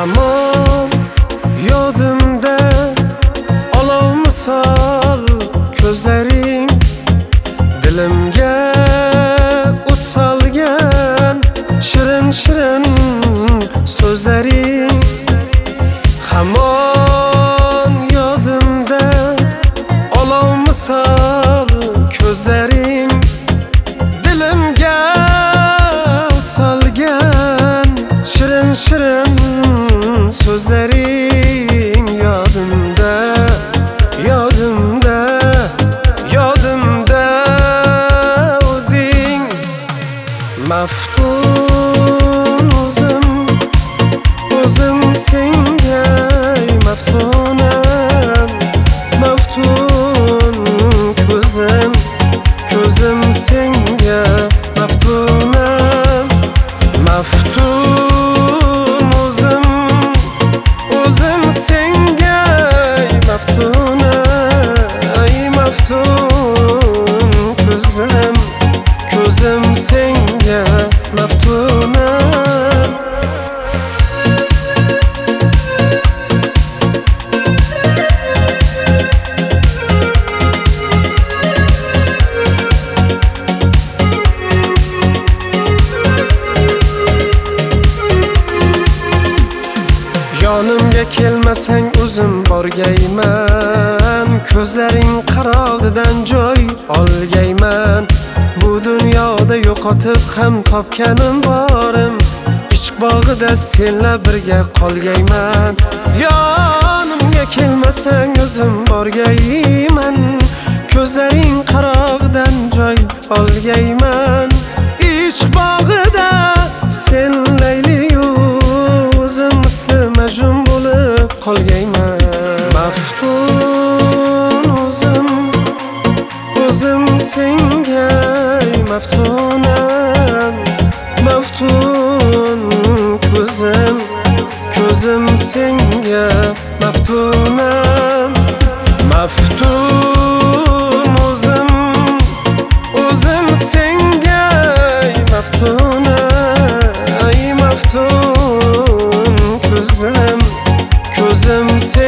Hamon yodimda olov misol ko'zlaring, dilimga o't solgan shirin shirin so'zlaring. Hamon yodimda olov misol ko'zlaring, dilimga o't solgan shirin shirin so'zlaring. Yodimda, yodimda, yodimda o'zing. Maftun o'zim, o'zim senga maftunam. Maftun ko'zim, ko'zim senga maftunam. Maftun o'zim, o'zim senga maftunam. Maftun ko'zim, ko'zim senga maftunam. Yonimga kelmasang o'zim borgayman, ko'zlaring qarog'idan joy olgayman. Bu dunyoda yo'qotib ham topganim borim, ishq bog'ida senla birga qolgayman. Yonimga kelmasang o'zim borgayman, ko'zlaring qarog'idan joy olgayman. Ishq bog'ida sen layliyu o'zim misli majnun bo'lib qolgayman. Maftun o'zim, o'zim senga maftunam. Maftun ko'zim, ko'zim senga maftunam. Maftun o'zim, o'zim senga maftunam. Maftun ko'zim, ko'zim senga